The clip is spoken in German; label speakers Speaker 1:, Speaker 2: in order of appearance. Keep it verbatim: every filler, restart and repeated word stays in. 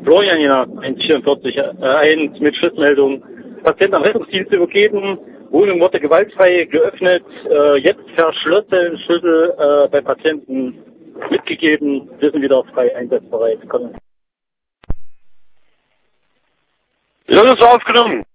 Speaker 1: Florian, ja, eins vierundvierzig, äh, eins mit Schussmeldung. Patient am Rettungsdienst übergeben, Wohnung wurde gewaltfrei geöffnet, äh, jetzt verschlossen, Schlüssel äh, bei Patienten mitgegeben, wir sind wieder frei einsatzbereit. Kommen.
Speaker 2: Ja, das ist aufgenommen.